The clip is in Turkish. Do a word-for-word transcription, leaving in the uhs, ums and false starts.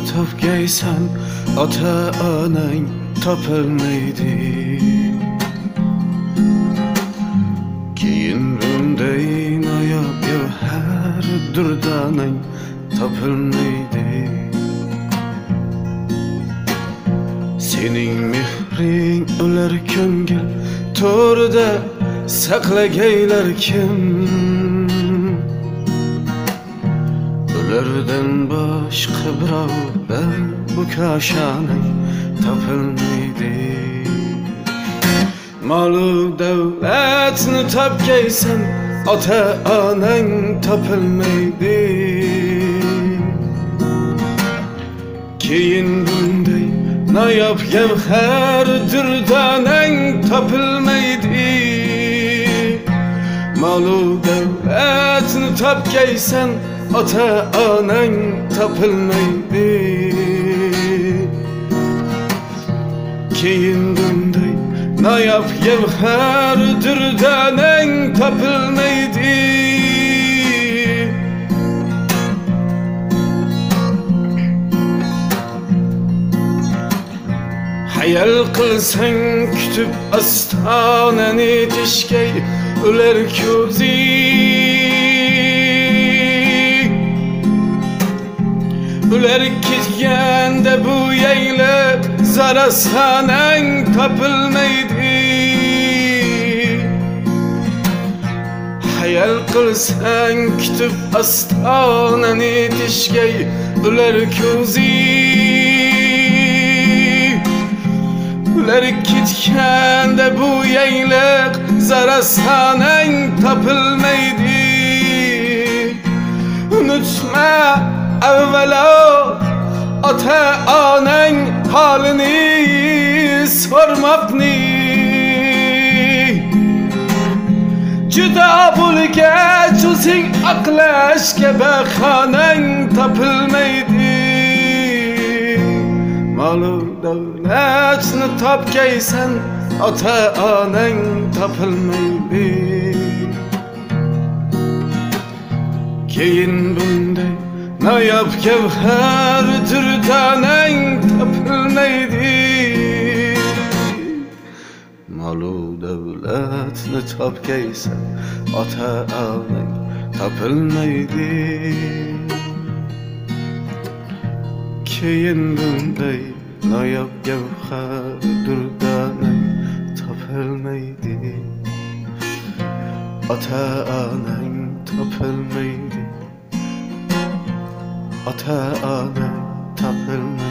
topgaysan ota onang topilmaydi. Keyin bunday noyob gavhar durdanang topilmaydi. Sening mehring ular ko'ngil to'rida saqlagaylar kim? Ulardan boshqa birovlar bu koshanang topilmaydi. Molu davlatni topgaysan ota onang topilmaydi. Keyin bunday noyob gavhar durdanang topilmaydi. Molu davlatni topgaysan ota onang topilmaydi. Keyin bunday noyob gavhar durdanang topilmaydi. Hayal qilsang kutib ostonani tishgay ular ko'zi. Ular ketganda bu yaylab zarasanang topilmaydi. Hayal qilsang kutib ostonani tishgay ular ko'zi. Ular ketganda bu yaylab zarasanang topilmaydi. Unutma avvalo ota onang holini sormabni. Juda bo'lgach o'zing aqlashga bahonang topilmaydi. Molu davlatni topgaysan ota onang topilmaydi. Keyin bunday noyob gavhar durdanang topilmaydi. Molu davlatni topgaysan ota onang topilmaydi. Keyin bunday noyob gavhar durdanang topilmaydi. Ota onang topilmaydi. Ota onang topilmaydi.